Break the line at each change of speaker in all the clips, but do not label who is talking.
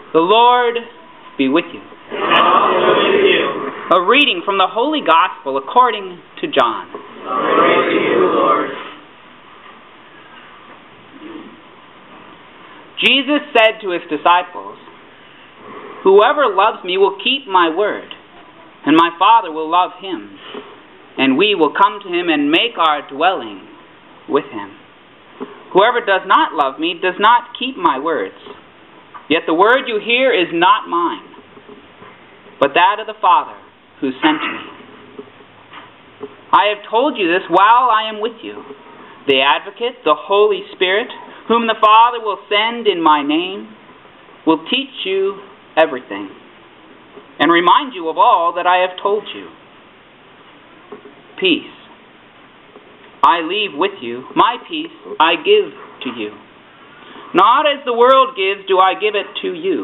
The Lord be with you.
And also with you.
A reading from the Holy Gospel according to John.
Glory to you, Lord.
Jesus said to his disciples, "Whoever loves me will keep my word, and my Father will love him, and we will come to him and make our dwelling with him. Whoever does not love me does not keep my words. Yet the word you hear is not mine, but that of the Father who sent me. I have told you this while I am with you. The Advocate, the Holy Spirit, whom the Father will send in my name, will teach you everything, and remind you of all that I have told you. Peace I leave with you, my peace I give to you. Not as the world gives do I give it to you.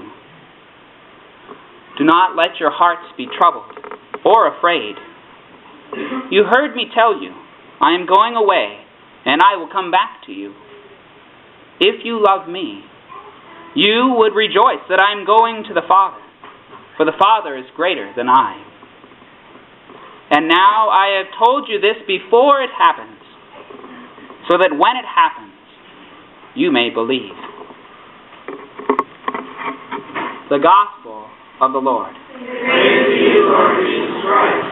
Do not let your hearts be troubled or afraid. You heard me tell you, I am going away, and I will come back to you. If you love me, you would rejoice that I am going to the Father, for the Father is greater than I. And now I have told you this before it happens, so that when it happens, you may believe." The Gospel of the Lord.
Praise to you, Lord Jesus Christ.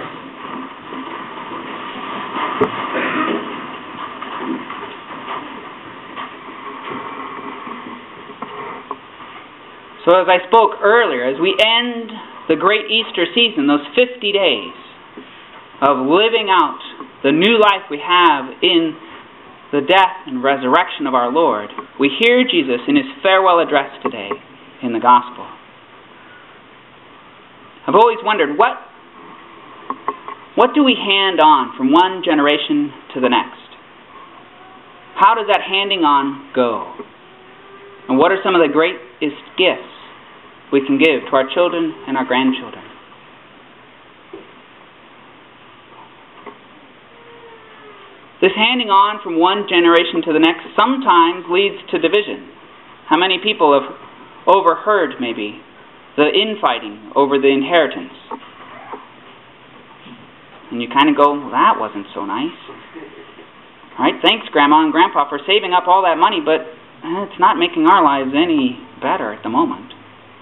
So as I spoke earlier, as we end the great Easter season, those 50 days of living out the new life we have in the death and resurrection of our Lord, we hear Jesus in his farewell address today in the Gospel. I've always wondered, what do we hand on from one generation to the next? How does that handing on go? And what are some of the greatest gifts we can give to our children and our grandchildren? This handing on from one generation to the next sometimes leads to division. How many people have overheard, maybe, the infighting over the inheritance? And you kind of go, well, that wasn't so nice. All right, thanks, Grandma and Grandpa, for saving up all that money, but it's not making our lives any better at the moment.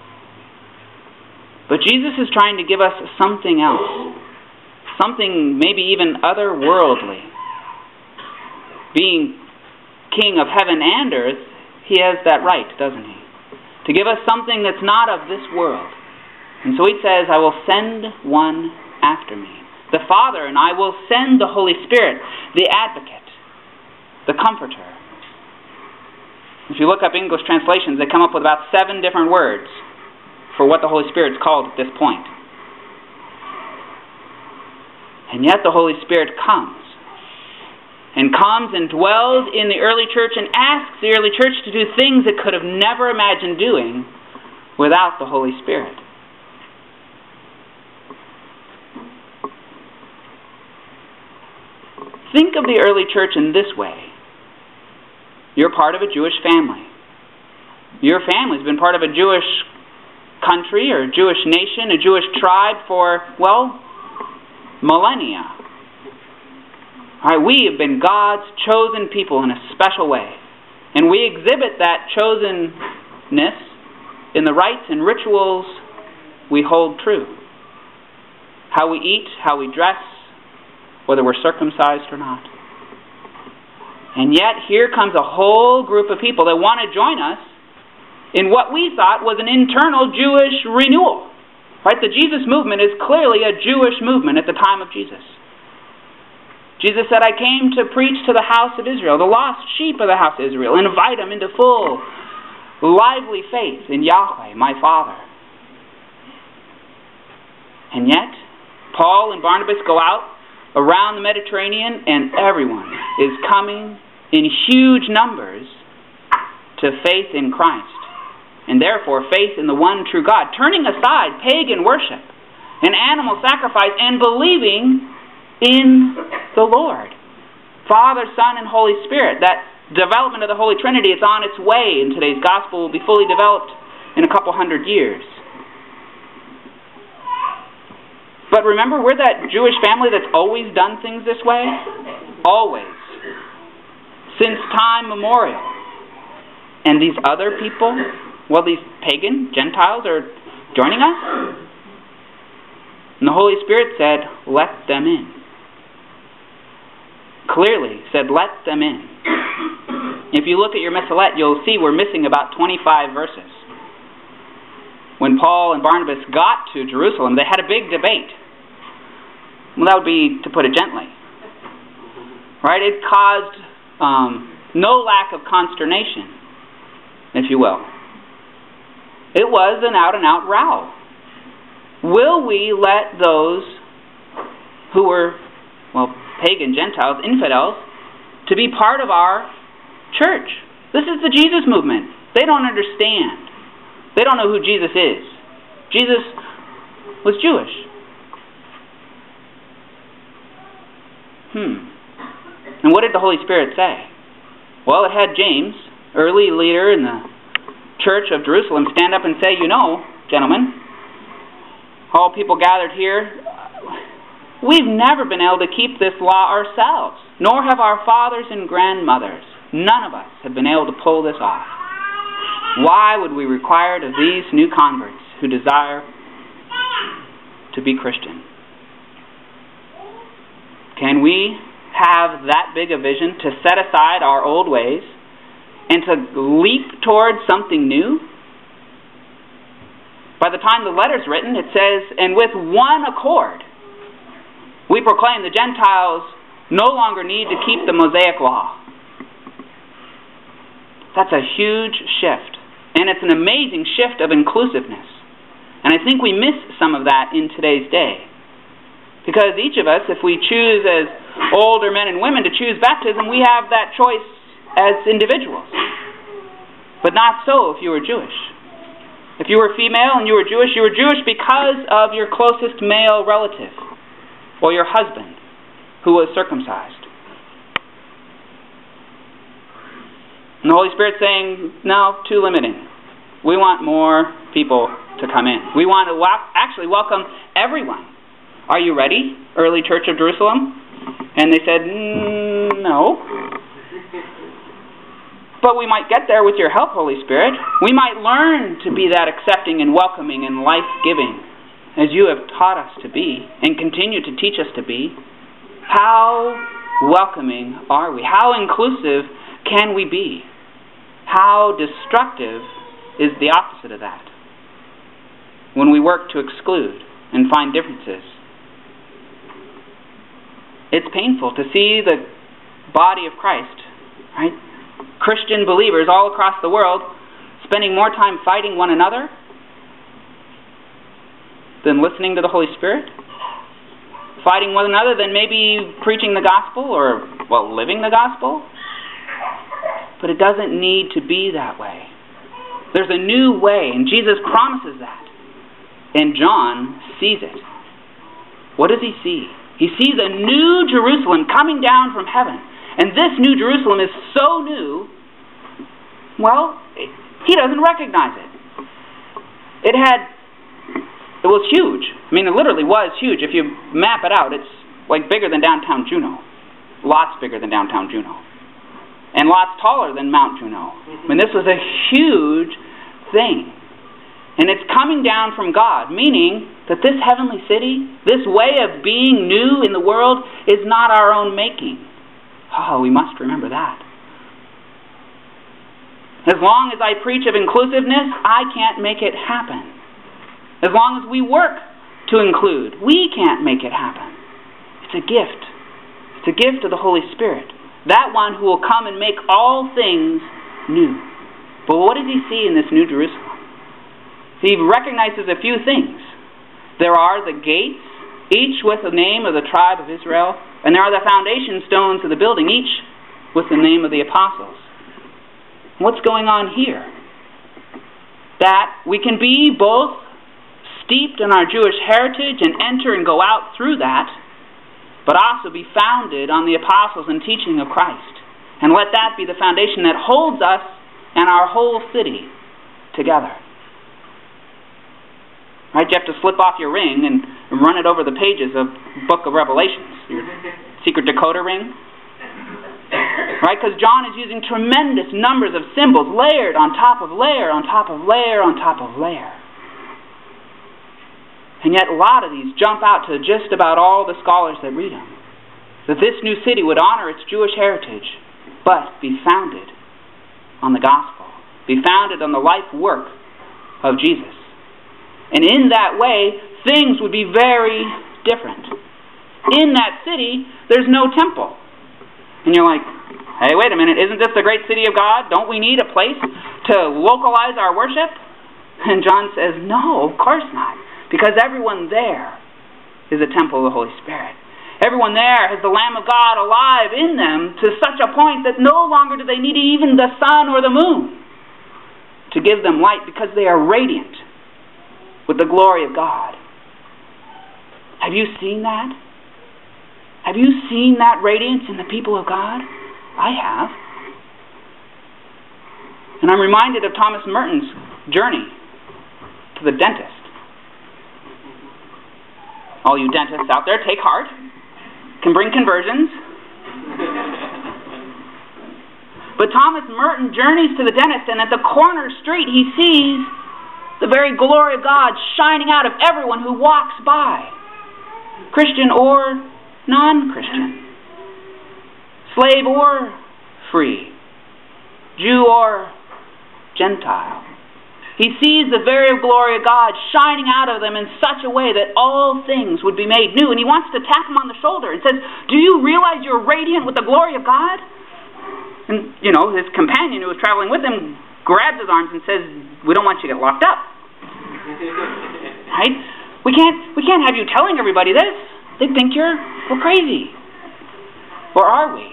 But Jesus is trying to give us something else, something maybe even otherworldly. Being King of heaven and earth, he has that right, doesn't he? To give us something that's not of this world. And so he says, I will send one after me, the Father, and I will send the Holy Spirit, the Advocate, the Comforter. If you look up English translations, they come up with about 7 different words for what the Holy Spirit's called at this point. And yet the Holy Spirit comes and dwells in the early church and asks the early church to do things it could have never imagined doing without the Holy Spirit. Think of the early church in this way. You're part of a Jewish family. Your family's been part of a Jewish country or a Jewish nation, a Jewish tribe for, well, millennia. All right, we have been God's chosen people in a special way. And we exhibit that chosenness in the rites and rituals we hold true. How we eat, how we dress, whether we're circumcised or not. And yet here comes a whole group of people that want to join us in what we thought was an internal Jewish renewal. Right? The Jesus movement is clearly a Jewish movement at the time of Jesus. Jesus said, I came to preach to the house of Israel, the lost sheep of the house of Israel, and invite them into full, lively faith in Yahweh, my Father. And yet, Paul and Barnabas go out around the Mediterranean, and everyone is coming in huge numbers to faith in Christ, and therefore faith in the one true God, turning aside pagan worship and animal sacrifice and believing in the Lord. Father, Son, and Holy Spirit. That development of the Holy Trinity is on its way, and today's gospel will be fully developed in a couple hundred years. But remember, we're that Jewish family that's always done things this way. Always. Since time memorial. And these other people, well, these pagan Gentiles are joining us. And the Holy Spirit said, let them in. Clearly said, let them in. If you look at your missalette, you'll see we're missing about 25 verses. When Paul and Barnabas got to Jerusalem, they had a big debate. Well, that would be to put it gently. Right? It caused no lack of consternation, if you will. It was an out-and-out row. Will we let those who were, well, pagan Gentiles, infidels, to be part of our church? This is the Jesus movement. They don't understand. They don't know who Jesus is. Jesus was Jewish. And what did the Holy Spirit say? Well, it had James, early leader in the church of Jerusalem, stand up and say, you know, gentlemen, all people gathered here, we've never been able to keep this law ourselves, nor have our fathers and grandmothers. None of us have been able to pull this off. Why would we require it of these new converts who desire to be Christian? Can we have that big a vision to set aside our old ways and to leap towards something new? By the time the letter's written, it says, and with one accord, we proclaim the Gentiles no longer need to keep the Mosaic law. That's a huge shift. And it's an amazing shift of inclusiveness. And I think we miss some of that in today's day. Because each of us, if we choose as older men and women to choose baptism, we have that choice as individuals. But not so if you were Jewish. If you were female and you were Jewish because of your closest male relative or your husband who was circumcised. And the Holy Spirit's saying, no, too limiting. We want more people to come in. We want to actually welcome everyone. Are you ready, early Church of Jerusalem? And they said, no. But we might get there with your help, Holy Spirit. We might learn to be that accepting and welcoming and life-giving as you have taught us to be and continue to teach us to be. How welcoming are we? How inclusive can we be? How destructive is the opposite of that? When we work to exclude and find differences. It's painful to see the body of Christ, right? Christian believers all across the world spending more time fighting one another than listening to the Holy Spirit. Fighting one another than maybe preaching the gospel or, well, living the gospel. But it doesn't need to be that way. There's a new way, and Jesus promises that. And John sees it. What does he see? He sees a new Jerusalem coming down from heaven. And this new Jerusalem is so new, well, he doesn't recognize it. It was huge. I mean, it literally was huge. If you map it out, it's like bigger than downtown Juneau. Lots bigger than downtown Juneau. And lots taller than Mount Juneau. I mean, this was a huge thing. And it's coming down from God, meaning that this heavenly city, this way of being new in the world, is not our own making. Oh, we must remember that. As long as I preach of inclusiveness, I can't make it happen. As long as we work to include, we can't make it happen. It's a gift. It's a gift of the Holy Spirit. That one who will come and make all things new. But what does he see in this new Jerusalem? He recognizes a few things. There are the gates, each with the name of the tribe of Israel, and there are the foundation stones of the building, each with the name of the apostles. What's going on here? That we can be both steeped in our Jewish heritage and enter and go out through that, but also be founded on the apostles and teaching of Christ. And let that be the foundation that holds us and our whole city together. Right? You have to slip off your ring and run it over the pages of book of Revelations. Your secret decoder ring. Right? Because John is using tremendous numbers of symbols layered on top of layer, on top of layer, on top of layer. And yet a lot of these jump out to just about all the scholars that read them. That this new city would honor its Jewish heritage, but be founded on the gospel. Be founded on the life work of Jesus. And in that way, things would be very different. In that city, there's no temple. And you're like, hey, wait a minute, isn't this the great city of God? Don't we need a place to localize our worship? And John says, no, of course not. Because everyone there is a temple of the Holy Spirit. Everyone there has the Lamb of God alive in them to such a point that no longer do they need even the sun or the moon to give them light, because they are radiant with the glory of God. Have you seen that? Have you seen that radiance in the people of God? I have. And I'm reminded of Thomas Merton's journey to the dentist. All you dentists out there, take heart. Can bring conversions. But Thomas Merton journeys to the dentist, and at the corner street he sees the very glory of God shining out of everyone who walks by, Christian or non-Christian, slave or free, Jew or Gentile. He sees the very glory of God shining out of them in such a way that all things would be made new. And he wants to tap him on the shoulder and says, do you realize you're radiant with the glory of God? And, his companion who was traveling with him grabs his arms and says, we don't want you to get locked up. Right? We can't have you telling everybody this. They think we're crazy. Or are we?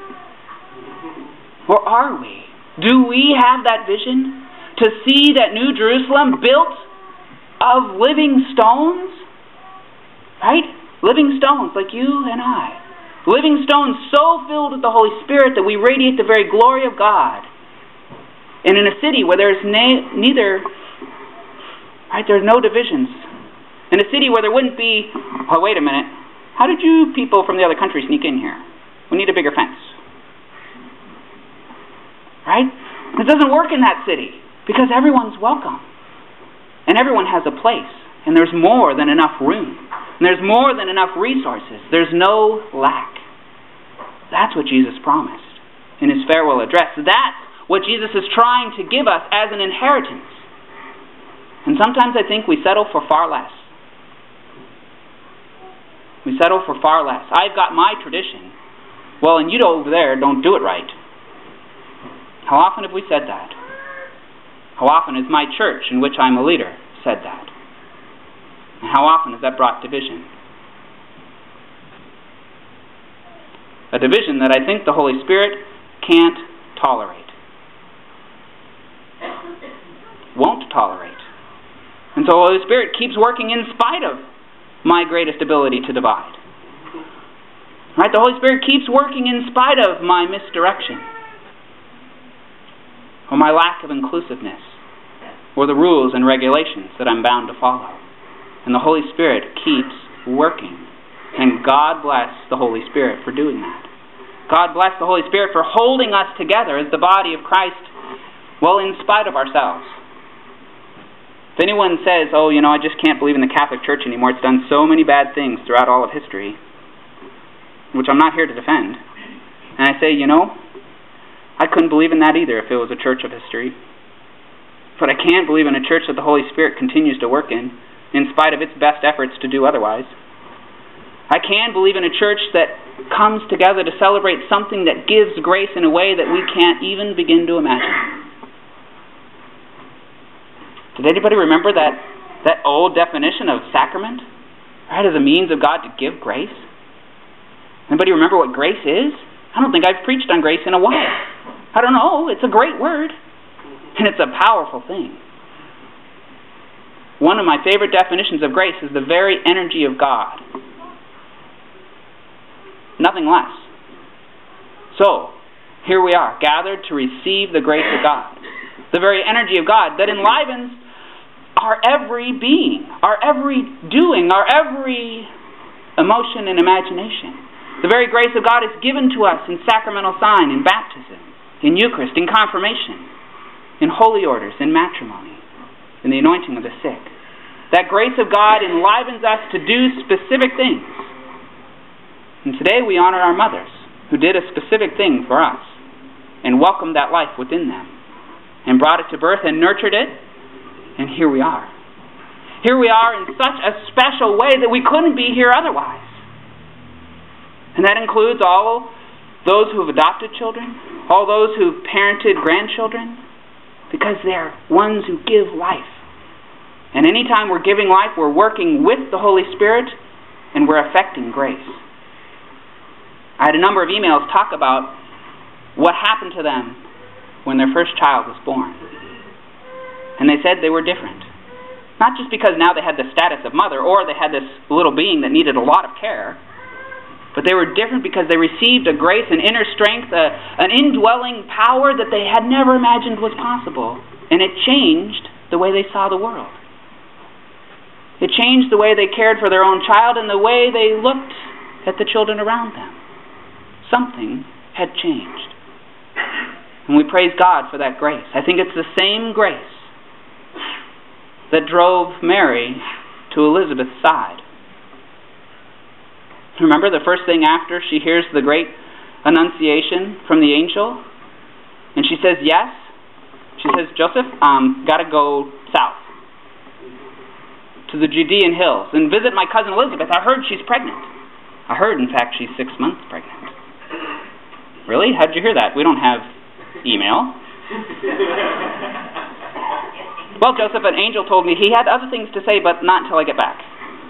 Or are we? Do we have that vision to see that New Jerusalem built of living stones? Right? Living stones like you and I. Living stones so filled with the Holy Spirit that we radiate the very glory of God. And in a city where there's there's no divisions. In a city where there wouldn't be, oh, wait a minute, how did you people from the other country sneak in here? We need a bigger fence. Right? It doesn't work in that city because everyone's welcome. And everyone has a place. And there's more than enough room. And there's more than enough resources. There's no lack. That's what Jesus promised in his farewell address. That's what Jesus is trying to give us as an inheritance. And sometimes I think we settle for far less. We settle for far less. I've got my tradition. Well, and you over there don't do it right. How often have we said that? How often has my church, in which I'm a leader, said that? And how often has that brought division? A division that I think the Holy Spirit can't tolerate. Won't tolerate. And so the Holy Spirit keeps working in spite of my greatest ability to divide. Right? The Holy Spirit keeps working in spite of my misdirection, or my lack of inclusiveness, or the rules and regulations that I'm bound to follow. And the Holy Spirit keeps working. And God bless the Holy Spirit for doing that. God bless the Holy Spirit for holding us together as the body of Christ, well, in spite of ourselves. If anyone says, oh, I just can't believe in the Catholic Church anymore, it's done so many bad things throughout all of history, which I'm not here to defend, and I say, I couldn't believe in that either if it was a church of history. But I can't believe in a church that the Holy Spirit continues to work in spite of its best efforts to do otherwise. I can believe in a church that comes together to celebrate something that gives grace in a way that we can't even begin to imagine. Did anybody remember that old definition of sacrament? Right, as a means of God to give grace? Anybody remember what grace is? I don't think I've preached on grace in a while. I don't know. It's a great word. And it's a powerful thing. One of my favorite definitions of grace is the very energy of God. Nothing less. So, here we are, gathered to receive the grace of God. The very energy of God that enlivens our every being, our every doing, our every emotion and imagination. The very grace of God is given to us in sacramental sign, in baptism, in Eucharist, in confirmation, in holy orders, in matrimony, in the anointing of the sick. That grace of God enlivens us to do specific things. And today we honor our mothers, who did a specific thing for us, and welcomed that life within them, and brought it to birth and nurtured it, and here we are. Here we are in such a special way that we couldn't be here otherwise. And that includes all those who have adopted children, all those who've parented grandchildren, because they're ones who give life. And anytime we're giving life, we're working with the Holy Spirit, and we're affecting grace. I had a number of emails talk about what happened to them when their first child was born. And they said they were different. Not just because now they had the status of mother, or they had this little being that needed a lot of care, but they were different because they received a grace, an inner strength, an indwelling power that they had never imagined was possible. And it changed the way they saw the world. It changed the way they cared for their own child and the way they looked at the children around them. Something had changed. And we praise God for that grace. I think it's the same grace that drove Mary to Elizabeth's side. Remember the first thing after she hears the great annunciation from the angel? And she says yes. She says, Joseph, got to go south to the Judean hills and visit my cousin Elizabeth. I heard she's pregnant. I heard, in fact, she's 6 months pregnant. Really? How'd you hear that? We don't have email. Well, Joseph, an angel told me he had other things to say, but not until I get back.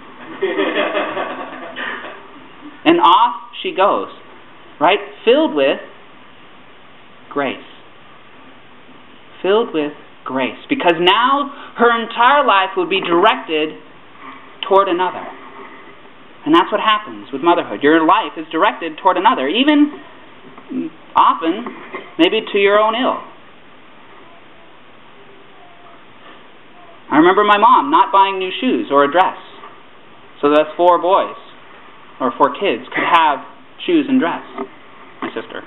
And off she goes, right? Filled with grace. Filled with grace. Because now her entire life would be directed toward another. And that's what happens with motherhood. Your life is directed toward another, even often, maybe to your own ill. I remember my mom not buying new shoes or a dress so that 4 boys or 4 kids could have shoes and dress. My sister.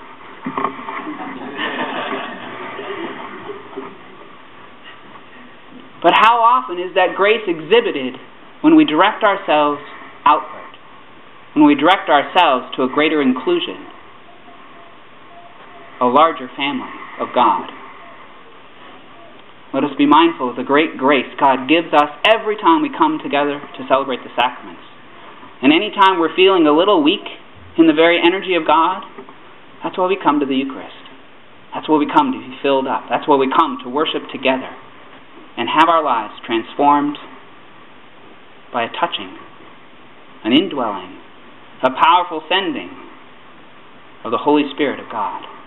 But how often is that grace exhibited when we direct ourselves outward, when we direct ourselves to a greater inclusion, a larger family of God? Let us be mindful of the great grace God gives us every time we come together to celebrate the sacraments. And any time we're feeling a little weak in the very energy of God, that's why we come to the Eucharist. That's why we come to be filled up. That's why we come to worship together and have our lives transformed by a touching, an indwelling, a powerful sending of the Holy Spirit of God.